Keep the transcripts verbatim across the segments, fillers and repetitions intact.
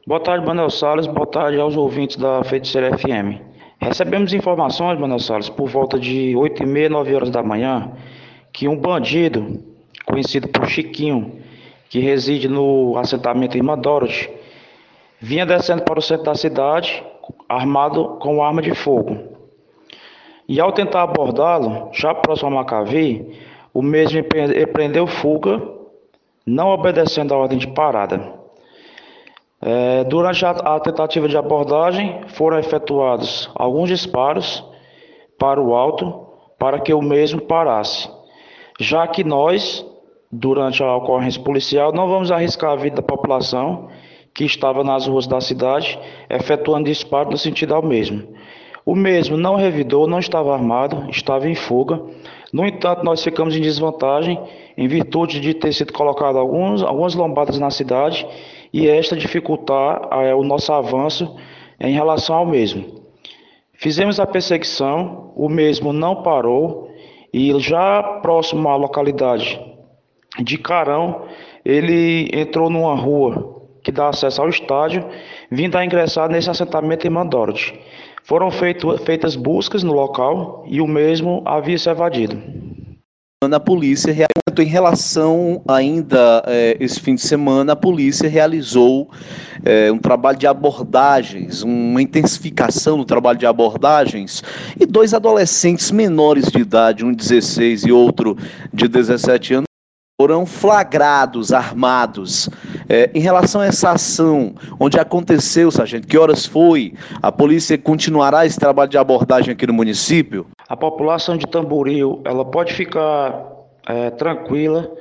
Boa tarde, Manuel Salles. Boa tarde aos ouvintes da Feiticeira F M. Recebemos informações, Manuel Salles, por volta de oito e meia, nove horas da manhã, que um bandido, conhecido por Chiquinho, que reside no assentamento Irmã Dorothy, vinha descendo para o centro da cidade, armado com arma de fogo. E ao tentar abordá-lo, já próximo a Macavi, o mesmo empreendeu fuga, não obedecendo a ordem de parada. É, durante a, a tentativa de abordagem, foram efetuados alguns disparos para o alto para que o mesmo parasse, já que nós, durante a ocorrência policial, não vamos arriscar a vida da população que estava nas ruas da cidade, efetuando disparo no sentido ao mesmo. O mesmo não revidou, não estava armado, estava em fuga. No entanto, nós ficamos em desvantagem em virtude de ter sido colocado alguns, algumas lombadas na cidade e esta dificultar é, o nosso avanço em relação ao mesmo. Fizemos a perseguição, o mesmo não parou e já próximo à localidade de Carão, ele entrou numa rua que dá acesso ao estádio, vindo a ingressar nesse assentamento em Mandorte. Foram feito, feitas buscas no local e o mesmo havia se evadido. A polícia, em relação ainda é, esse fim de semana, a polícia realizou é, um trabalho de abordagens, uma intensificação no trabalho de abordagens, e dois adolescentes menores de idade, um de dezesseis e outro de dezessete anos, foram flagrados, armados. É, em relação a essa ação, onde aconteceu, sargento, que horas foi? A polícia continuará esse trabalho de abordagem aqui no município? A população de Tamboril, ela pode ficar é, tranquila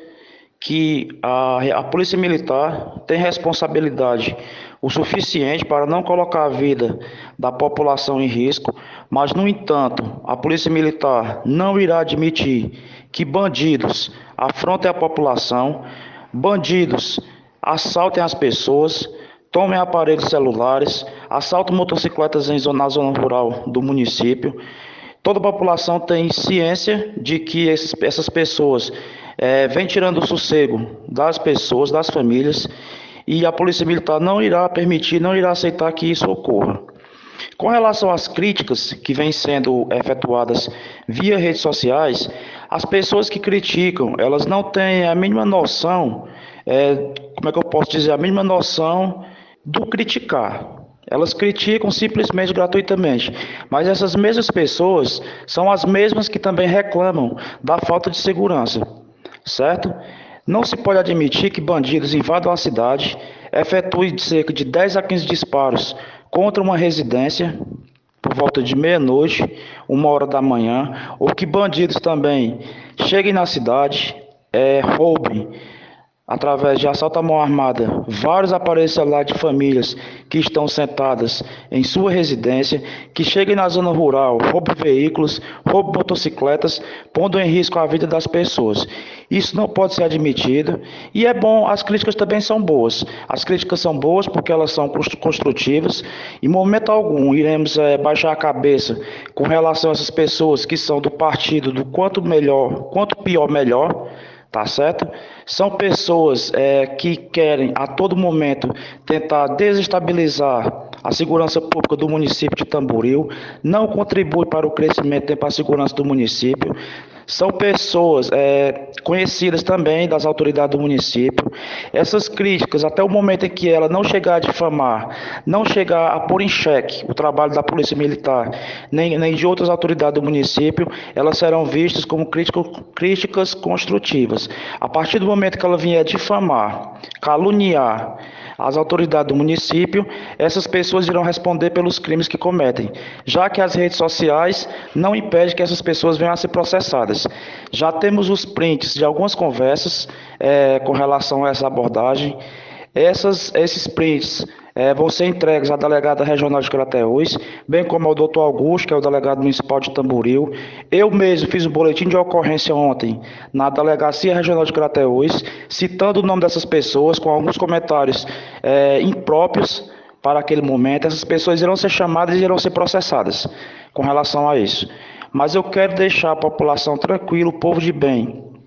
que a, a Polícia Militar tem responsabilidade o suficiente para não colocar a vida da população em risco, mas, no entanto, a Polícia Militar não irá admitir que bandidos afrontem a população, bandidos assaltem as pessoas, tomem aparelhos celulares, assaltam motocicletas em zona, na zona rural do município. Toda a população tem ciência de que esses, essas pessoas é, vêm tirando o sossego das pessoas, das famílias, e a Polícia Militar não irá permitir, não irá aceitar que isso ocorra. Com relação às críticas que vêm sendo efetuadas via redes sociais, as pessoas que criticam, elas não têm a mínima noção, é, como é que eu posso dizer, a mínima noção do criticar. Elas criticam simplesmente gratuitamente, mas essas mesmas pessoas são as mesmas que também reclamam da falta de segurança, certo? Não se pode admitir que bandidos invadam a cidade, efetuem cerca de dez a quinze disparos contra uma residência por volta de meia-noite, uma hora da manhã, ou que bandidos também cheguem na cidade, é, roubem, através de assalto à mão armada, vários aparelhos celulares de famílias que estão sentadas em sua residência, que cheguem na zona rural, roubem veículos, roubem motocicletas, pondo em risco a vida das pessoas. Isso não pode ser admitido e é bom, as críticas também são boas. As críticas são boas porque elas são construtivas. Em momento algum iremos é, baixar a cabeça com relação a essas pessoas que são do partido do quanto melhor, quanto pior melhor, tá certo? São pessoas é, que querem a todo momento tentar desestabilizar a segurança pública do município de Tamboril, não contribui para o crescimento nem para a segurança do município. São pessoas é, conhecidas também das autoridades do município. Essas críticas, até o momento em que ela não chegar a difamar, não chegar a pôr em xeque o trabalho da Polícia Militar, nem, nem de outras autoridades do município, elas serão vistas como críticas, críticas construtivas. A partir do momento que ela vier difamar, caluniar as autoridades do município, essas pessoas irão responder pelos crimes que cometem, já que as redes sociais não impedem que essas pessoas venham a ser processadas. Já temos os prints de algumas conversas é, com relação a essa abordagem. Essas, esses prints é, vão ser entregues à delegada regional de Crateús, bem como ao doutor Augusto, que é o delegado municipal de Tamboril. Eu mesmo fiz um boletim de ocorrência ontem na delegacia regional de Crateús, citando o nome dessas pessoas, com alguns comentários é, impróprios para aquele momento. Essas pessoas irão ser chamadas e irão ser processadas com relação a isso. Mas eu quero deixar a população tranquila, o povo de bem.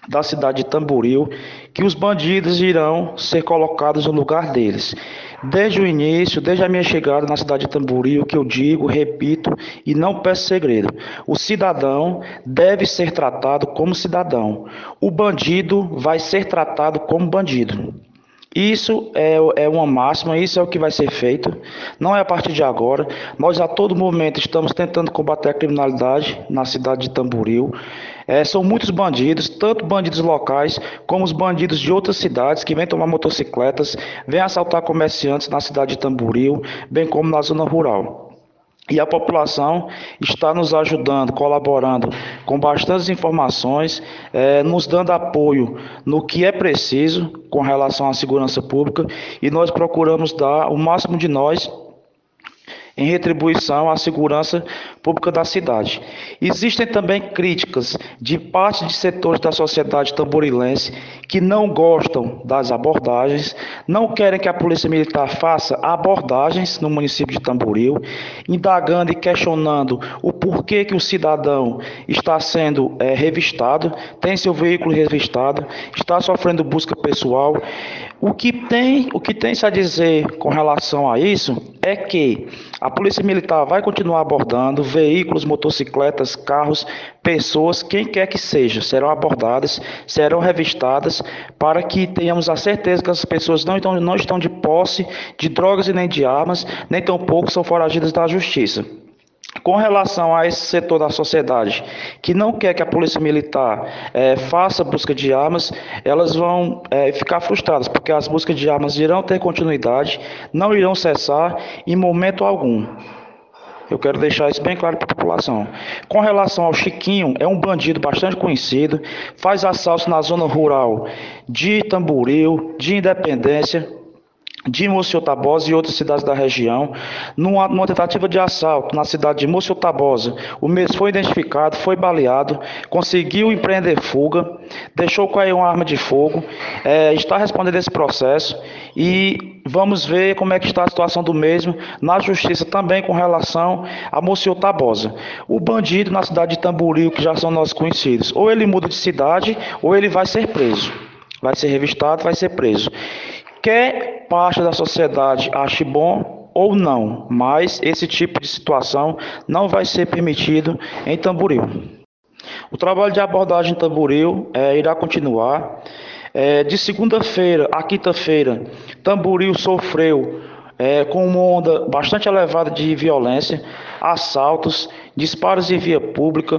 da cidade de Tamboril, que os bandidos irão ser colocados no lugar deles. Desde o início, desde a minha chegada na cidade de Tamboril, que eu digo, repito e não peço segredo: o cidadão deve ser tratado como cidadão. O bandido vai ser tratado como bandido. Isso é, é uma máxima, isso é o que vai ser feito, não é a partir de agora. Nós a todo momento estamos tentando combater a criminalidade na cidade de Tamboril. É, são muitos bandidos, tanto bandidos locais como os bandidos de outras cidades que vêm tomar motocicletas, vêm assaltar comerciantes na cidade de Tamboril, bem como na zona rural. E a população está nos ajudando, colaborando com bastantes informações, eh, nos dando apoio no que é preciso com relação à segurança pública, e nós procuramos dar o máximo de nós em retribuição à segurança pública da cidade. Existem também críticas de parte de setores da sociedade tamborilense que não gostam das abordagens, não querem que a Polícia Militar faça abordagens no município de Tamboril, indagando e questionando o porquê que o cidadão está sendo é, revistado, tem seu veículo revistado, está sofrendo busca pessoal. O que tem, o que tem-se a dizer com relação a isso é que a Polícia Militar vai continuar abordando veículos, motocicletas, carros, pessoas, quem quer que seja, serão abordadas, serão revistadas, para que tenhamos a certeza que as pessoas não estão, não estão de posse de drogas e nem de armas, nem tampouco são foragidas da justiça. Com relação a esse setor da sociedade que não quer que a Polícia Militar eh, faça busca de armas, elas vão eh, ficar frustradas, porque as buscas de armas irão ter continuidade, não irão cessar em momento algum. Eu quero deixar isso bem claro para a população. Com relação ao Chiquinho, é um bandido bastante conhecido, faz assaltos na zona rural de Tamboril, de Independência, de Monsenhor Tabosa e outras cidades da região. Numa, numa tentativa de assalto na cidade de Monsenhor Tabosa, o mesmo foi identificado, foi baleado, conseguiu empreender fuga, deixou cair uma arma de fogo, é, está respondendo esse processo, e vamos ver como é que está a situação do mesmo na justiça também com relação a Monsenhor Tabosa. O bandido na cidade de Tamboril, que já são nossos conhecidos, ou ele muda de cidade ou ele vai ser preso, vai ser revistado, vai ser preso. Quer parte da sociedade ache bom ou não, mas esse tipo de situação não vai ser permitido em Tamboril. O trabalho de abordagem em Tamboril é, irá continuar. É, de segunda-feira a quinta-feira, Tamboril sofreu é, com uma onda bastante elevada de violência, assaltos, disparos em via pública,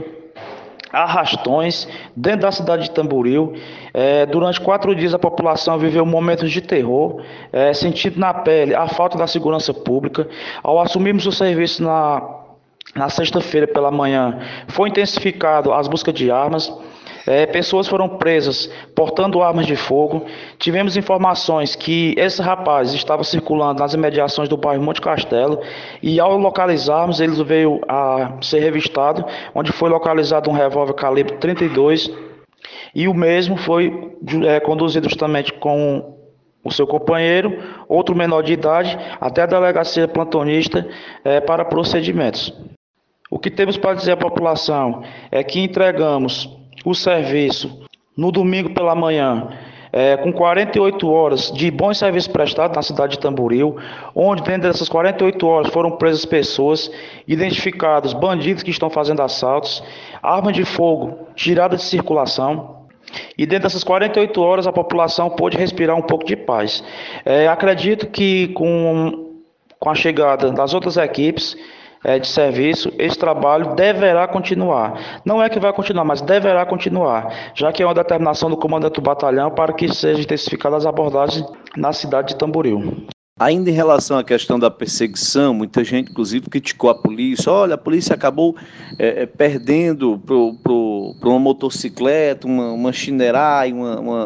arrastões dentro da cidade de Tamboril. É, durante quatro dias a população viveu momentos de terror, é, sentindo na pele a falta da segurança pública. Ao assumirmos o serviço na, na sexta-feira pela manhã, foi intensificado as buscas de armas. É, pessoas foram presas portando armas de fogo. Tivemos informações que esse rapaz estava circulando nas imediações do bairro Monte Castelo, e ao localizarmos, ele veio a ser revistado, onde foi localizado um revólver calibre trinta e dois, e o mesmo foi é, conduzido justamente com o seu companheiro, outro menor de idade, até a delegacia plantonista é, para procedimentos. O que temos para dizer à população é que entregamos o serviço no domingo pela manhã, é, com quarenta e oito horas de bons serviços prestados na cidade de Tamboril, onde dentro dessas quarenta e oito horas foram presas pessoas, identificados bandidos que estão fazendo assaltos, armas de fogo tiradas de circulação, e dentro dessas quarenta e oito horas a população pôde respirar um pouco de paz. É, acredito que com, com a chegada das outras equipes de serviço, esse trabalho deverá continuar. Não é que vai continuar, mas deverá continuar, já que é uma determinação do comandante do batalhão para que sejam intensificadas as abordagens na cidade de Tamboril. Ainda em relação à questão da perseguição, muita gente, inclusive, criticou a polícia. Olha, a polícia acabou é, perdendo para uma motocicleta, uma, uma Shinerai, uma, uma,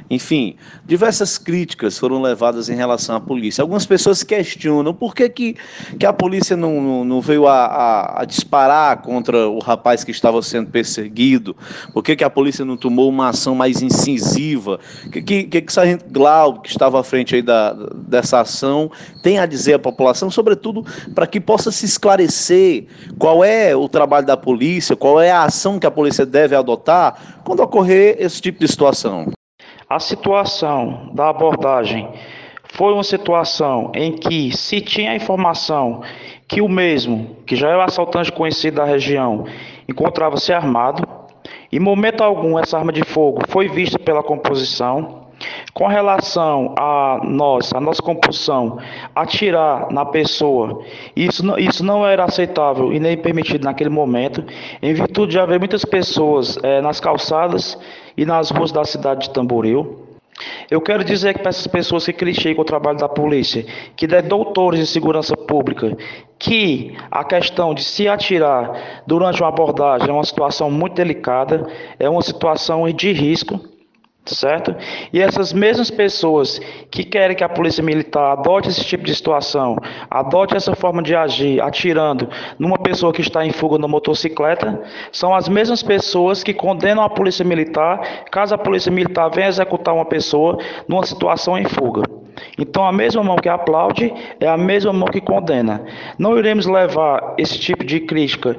Enfim, diversas críticas foram levadas em relação à polícia. Algumas pessoas questionam por que, que, que a polícia não, não, não veio a, a, a disparar contra o rapaz que estava sendo perseguido, por que, que a polícia não tomou uma ação mais incisiva, o que, que, que, que o sargento Glauber, que estava à frente aí da, dessa ação, tem a dizer à população, sobretudo para que possa se esclarecer qual é o trabalho da polícia, qual é a ação que a polícia deve adotar quando ocorrer esse tipo de situação. A situação da abordagem foi uma situação em que se tinha a informação que o mesmo, que já é o assaltante conhecido da região, encontrava-se armado, em momento algum essa arma de fogo foi vista pela composição. Com relação a nós, a nossa compulsão, atirar na pessoa, isso não, isso não era aceitável e nem permitido naquele momento, em virtude de haver muitas pessoas é, nas calçadas e nas ruas da cidade de Tamboril. Eu quero dizer que para essas pessoas que criticam o trabalho da polícia, que é doutores de segurança pública, que a questão de se atirar durante uma abordagem é uma situação muito delicada, é uma situação de risco, certo? E essas mesmas pessoas que querem que a polícia militar adote esse tipo de situação, adote essa forma de agir, atirando numa pessoa que está em fuga na motocicleta, são as mesmas pessoas que condenam a polícia militar caso a polícia militar venha executar uma pessoa numa situação em fuga. Então a mesma mão que aplaude é a mesma mão que condena. Não iremos levar esse tipo de crítica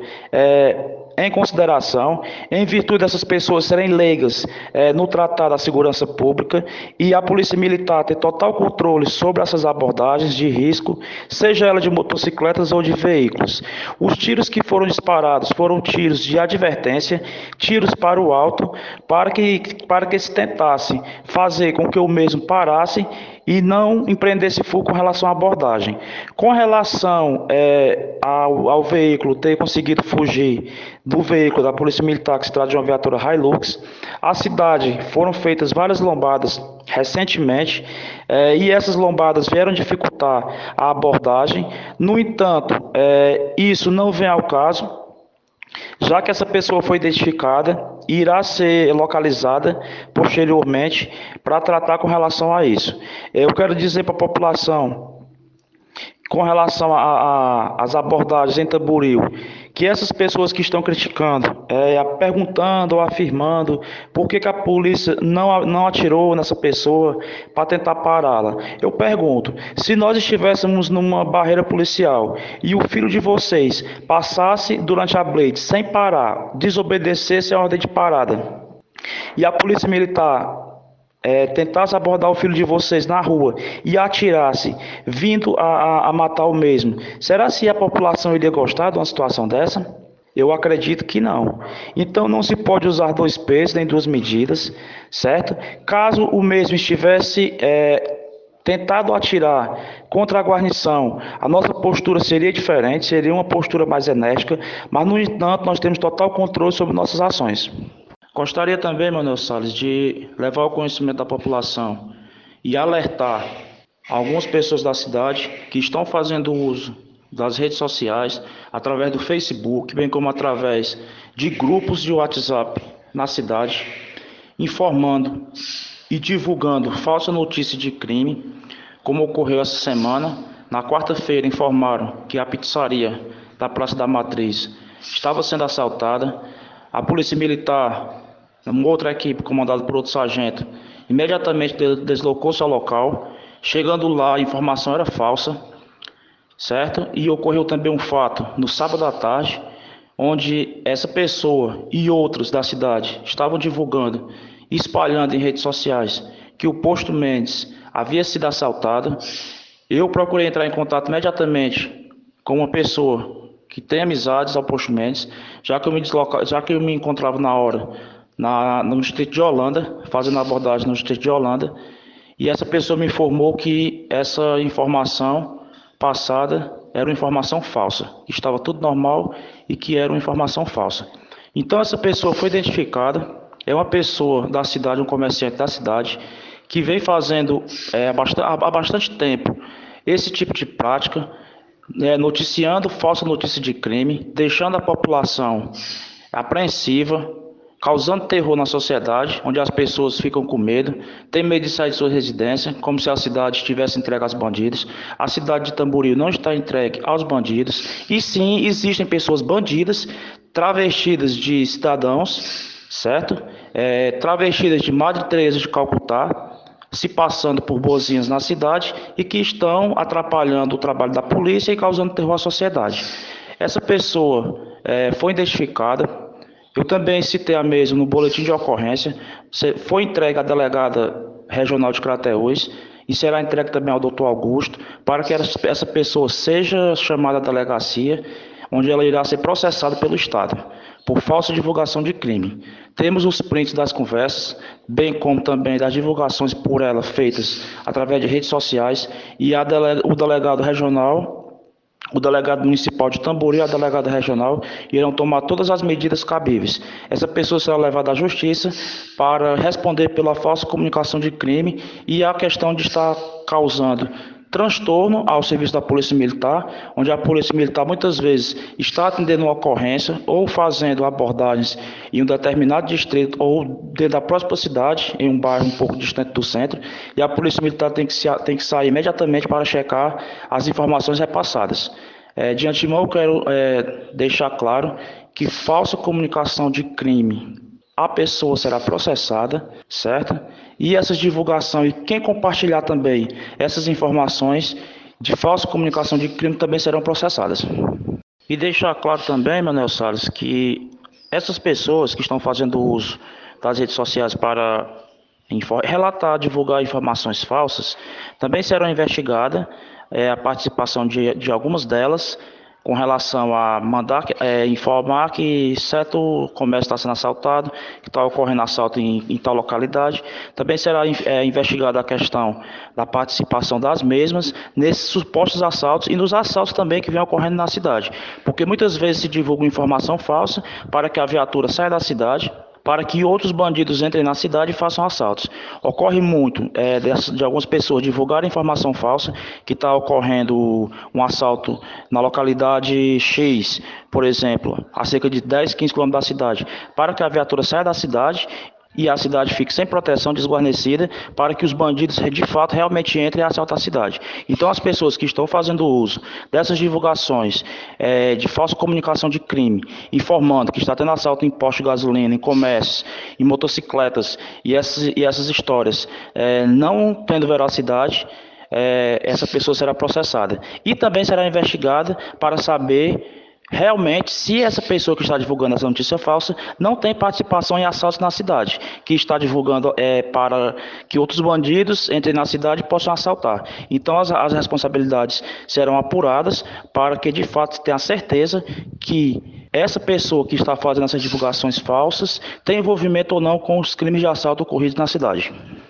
é, em consideração, em virtude dessas pessoas serem leigas é, no tratar da segurança pública e a polícia militar ter total controle sobre essas abordagens de risco, seja ela de motocicletas ou de veículos. Os tiros que foram disparados foram tiros de advertência, tiros para o alto, para que, para que se tentasse fazer com que o mesmo parasse e não empreendesse fuga com relação à abordagem. Com relação é, ao, ao veículo ter conseguido fugir do veículo da Polícia Militar, que se trata de uma viatura Hilux, a cidade foram feitas várias lombadas recentemente é, e essas lombadas vieram dificultar a abordagem. No entanto, é, isso não vem ao caso, já que essa pessoa foi identificada e irá ser localizada posteriormente para tratar com relação a isso. Eu quero dizer para a população, com relação às abordagens em Tamboril, que essas pessoas que estão criticando, é, perguntando ou afirmando por que, que a polícia não, não atirou nessa pessoa para tentar pará-la. Eu pergunto, se nós estivéssemos numa barreira policial e o filho de vocês passasse durante a blitz sem parar, desobedecesse a ordem de parada, e a polícia militar É, tentasse abordar o filho de vocês na rua e atirasse, vindo a, a, a matar o mesmo, será se a população iria gostar de uma situação dessa? Eu acredito que não. Então não se pode usar dois pesos nem duas medidas, certo? Caso o mesmo estivesse é, tentado atirar contra a guarnição, a nossa postura seria diferente, seria uma postura mais enérgica, mas no entanto nós temos total controle sobre nossas ações. Gostaria também, Manuel Salles, de levar ao conhecimento da população e alertar algumas pessoas da cidade que estão fazendo uso das redes sociais, através do Facebook, bem como através de grupos de WhatsApp na cidade, informando e divulgando falsa notícia de crime, como ocorreu essa semana. Na quarta-feira informaram que a pizzaria da Praça da Matriz estava sendo assaltada. A Polícia Militar, uma outra equipe comandada por outro sargento, imediatamente deslocou-se ao local. Chegando lá, a informação era falsa, certo? E ocorreu também um fato no sábado à tarde, onde essa pessoa e outros da cidade estavam divulgando e espalhando em redes sociais que o posto Mendes havia sido assaltado. Eu procurei entrar em contato imediatamente com uma pessoa que tem amizades ao posto Mendes, já que eu me desloca, já que eu me encontrava na hora na, no distrito de Holanda, fazendo abordagem no distrito de Holanda, e essa pessoa me informou que essa informação passada era uma informação falsa, que estava tudo normal e que era uma informação falsa. Então essa pessoa foi identificada, é uma pessoa da cidade, um comerciante da cidade, que vem fazendo é, há, bastante, há bastante tempo esse tipo de prática, É, noticiando falsa notícia de crime, deixando a população apreensiva causando terror na sociedade, onde as pessoas ficam com medo, têm medo de sair de sua residência, como se a cidade estivesse entregue aos bandidos. A cidade de Tamboril não está entregue aos bandidos, e sim, existem pessoas bandidas, travestidas de cidadãos, certo? É, travestidas de Madre Teresa de Calcutá, se passando por boazinhas na cidade e que estão atrapalhando o trabalho da polícia e causando terror à sociedade. Essa pessoa é, foi identificada. Eu também citei a mesma no boletim de ocorrência. Foi entregue à delegada regional de Crateús e será entregue também ao doutor Augusto para que essa pessoa seja chamada à delegacia, onde ela irá ser processada pelo Estado por falsa divulgação de crime. Temos os prints das conversas, bem como também das divulgações por ela feitas através de redes sociais, e a dele, o delegado regional, o delegado municipal de Tamboril e a delegada regional irão tomar todas as medidas cabíveis. Essa pessoa será levada à justiça para responder pela falsa comunicação de crime e a questão de estar causando transtorno ao serviço da Polícia Militar, onde a Polícia Militar muitas vezes está atendendo uma ocorrência ou fazendo abordagens em um determinado distrito ou dentro da próxima cidade, em um bairro um pouco distante do centro, e a Polícia Militar tem que, se, tem que sair imediatamente para checar as informações repassadas. É, de antemão, eu quero é, deixar claro que falsa comunicação de crime, a pessoa será processada, certo? E essas divulgações, e quem compartilhar também essas informações de falsa comunicação de crime também serão processadas. E deixar claro também, Manuel Salles, que essas pessoas que estão fazendo uso das redes sociais para relatar, divulgar informações falsas, também serão investigadas é, a participação de, de algumas delas, com relação a mandar é, informar que certo comércio está sendo assaltado, que está ocorrendo assalto em, em tal localidade. Também será é, investigada a questão da participação das mesmas nesses supostos assaltos e nos assaltos também que vêm ocorrendo na cidade. Porque muitas vezes se divulga informação falsa para que a viatura saia da cidade, para que outros bandidos entrem na cidade e façam assaltos. Ocorre muito é, de, de algumas pessoas divulgarem informação falsa, que está ocorrendo um assalto na localidade X, por exemplo, a cerca de dez, quinze quilômetros da cidade, para que a viatura saia da cidade e a cidade fique sem proteção, desguarnecida, para que os bandidos de fato realmente entrem e assaltem a cidade. Então as pessoas que estão fazendo uso dessas divulgações é, de falsa comunicação de crime, informando que está tendo assalto em postos de gasolina, em comércios, em motocicletas, e essas, e essas histórias é, não tendo veracidade, é, essa pessoa será processada. E também será investigada para saber realmente se essa pessoa que está divulgando essa notícia falsa não tem participação em assaltos na cidade, que está divulgando é, para que outros bandidos entrem na cidade e possam assaltar. Então as, as responsabilidades serão apuradas para que de fato tenha certeza que essa pessoa que está fazendo essas divulgações falsas tem envolvimento ou não com os crimes de assalto ocorridos na cidade.